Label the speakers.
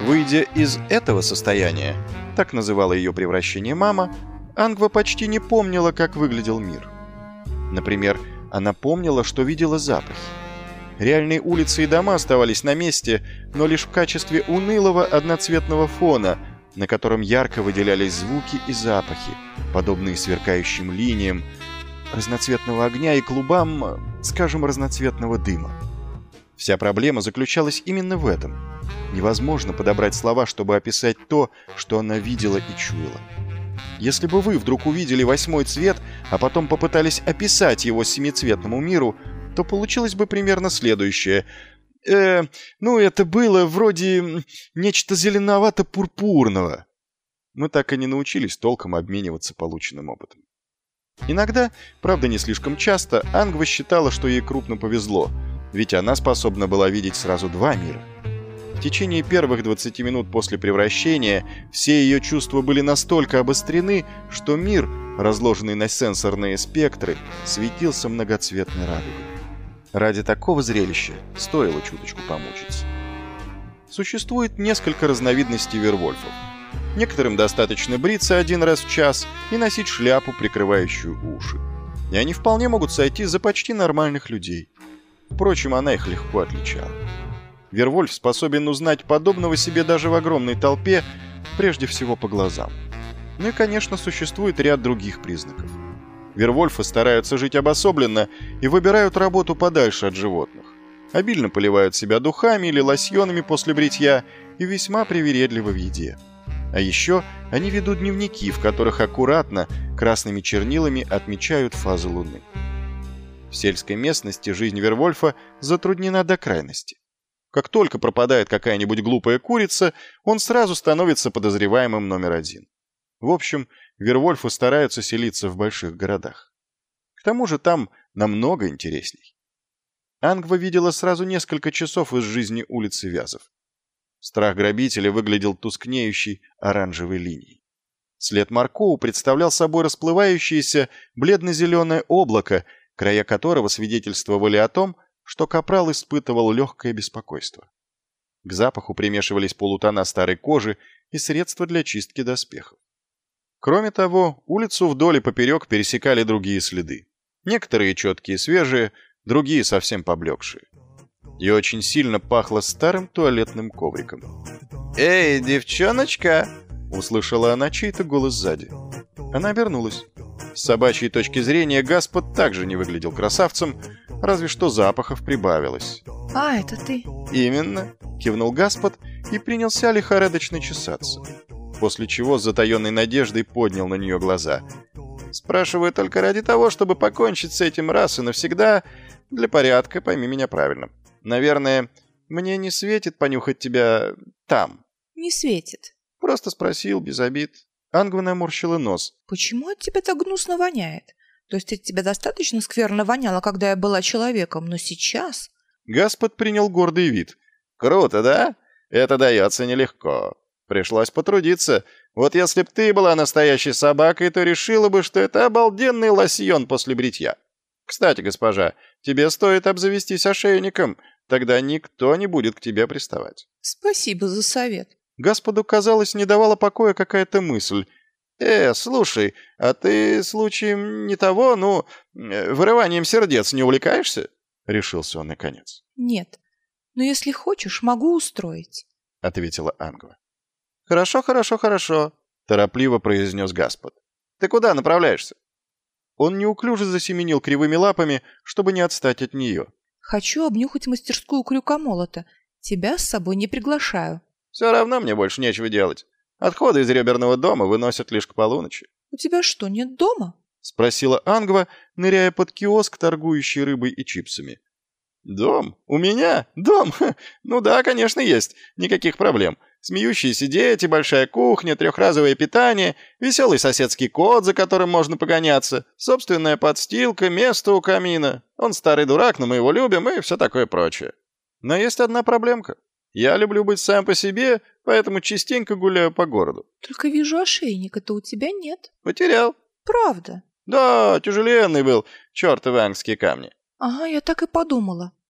Speaker 1: Выйдя из этого состояния, так называла ее превращение мама, Ангва почти не помнила, как выглядел мир. Например, она помнила, что видела запахи. Реальные улицы и дома оставались на месте, но лишь в качестве унылого одноцветного фона, на котором ярко выделялись звуки и запахи, подобные сверкающим линиям разноцветного огня и клубам, скажем, разноцветного дыма. Вся проблема заключалась именно в этом. Невозможно подобрать слова, чтобы описать то, что она видела и чуяла. Если бы вы вдруг увидели 8-й цвет, а потом попытались описать его семицветному миру, то получилось бы примерно следующее. Это было вроде нечто зеленовато-пурпурного. Мы так и не научились толком обмениваться полученным опытом. Иногда, правда не слишком часто, Ангва считала, что ей крупно повезло, ведь она способна была видеть сразу 2 мира. В течение первых 20 минут после превращения все ее чувства были настолько обострены, что мир, разложенный на сенсорные спектры, светился многоцветной радугой. Ради такого зрелища стоило чуточку помучиться. Существует несколько разновидностей вервольфов. Некоторым достаточно бриться 1 раз в час и носить шляпу, прикрывающую уши. И они вполне могут сойти за почти нормальных людей. Впрочем, она их легко отличала. Вервольф способен узнать подобного себе даже в огромной толпе, прежде всего по глазам. Ну и, конечно, существует ряд других признаков. Вервольфы стараются жить обособленно и выбирают работу подальше от животных. Обильно поливают себя духами или лосьонами после бритья и весьма привередливы в еде. А еще они ведут дневники, в которых аккуратно красными чернилами отмечают фазы Луны. В сельской местности жизнь вервольфа затруднена до крайности. Как только пропадает какая-нибудь глупая курица, он сразу становится подозреваемым номер 1. В общем, вервольфы стараются селиться в больших городах. К тому же там намного интересней. Ангва видела сразу несколько часов из жизни улицы Вязов. Страх грабителя выглядел тускнеющей оранжевой линией. След Маркоу представлял собой расплывающееся бледно-зеленое облако, края которого свидетельствовали о том, что капрал испытывал легкое беспокойство. К запаху примешивались полутона старой кожи и средства для чистки доспехов. Кроме того, улицу вдоль и поперек пересекали другие следы. Некоторые четкие и свежие, другие совсем поблекшие. И очень сильно пахло старым туалетным ковриком. «Эй, девчоночка!» — услышала она чей-то голос сзади. Она обернулась. С собачьей точки зрения Гаспод также не выглядел красавцем, разве что запахов прибавилось.
Speaker 2: «А, это ты?»
Speaker 1: «Именно», — кивнул Гаспод и принялся лихорадочно чесаться. После чего с затаенной надеждой поднял на нее глаза. «Спрашиваю только ради того, чтобы покончить с этим раз и навсегда. Для порядка, пойми меня правильно. Наверное, мне не светит понюхать тебя там».
Speaker 2: «Не светит».
Speaker 1: Просто спросил, без обид. Ангва наморщила нос.
Speaker 2: «Почему от тебя так гнусно воняет? То есть от тебя достаточно скверно воняло, когда я была человеком, но сейчас...»
Speaker 1: Гаспод принял гордый вид. «Круто, да? Это дается нелегко. Пришлось потрудиться. Вот если б ты была настоящей собакой, то решила бы, что это обалденный лосьон после бритья. Кстати, госпожа, тебе стоит обзавестись ошейником, тогда никто не будет к тебе приставать».
Speaker 2: «Спасибо за совет».
Speaker 1: Господу, казалось, не давала покоя какая-то мысль. Слушай, а ты случаем не того, вырыванием сердец не увлекаешься?» Решился он наконец.
Speaker 2: «Нет, но если хочешь, могу устроить»,
Speaker 1: — ответила Ангва. «Хорошо», — торопливо произнес Гаспод. «Ты куда направляешься?» Он неуклюже засеменил кривыми лапами, чтобы не отстать от нее.
Speaker 2: «Хочу обнюхать мастерскую крюкомолота. Тебя с собой не приглашаю».
Speaker 1: «Все равно мне больше нечего делать. Отходы из реберного дома выносят лишь к полуночи».
Speaker 2: «У тебя что, нет дома?»
Speaker 1: — спросила Ангва, ныряя под киоск, торгующий рыбой и чипсами. «Дом? У меня? Дом? Ну да, конечно, есть. Никаких проблем. Смеющиеся дети, большая кухня, 3-разовое питание, веселый соседский кот, за которым можно погоняться, собственная подстилка, место у камина. Он старый дурак, но мы его любим и все такое прочее. Но есть одна проблемка. Я люблю быть сам по себе, поэтому частенько гуляю по городу».
Speaker 2: «Только вижу, ошейника-то у тебя нет».
Speaker 1: «Потерял».
Speaker 2: «Правда?»
Speaker 1: «Да, тяжеленный был, чертовы ангские камни».
Speaker 2: «Ага, я так и подумала».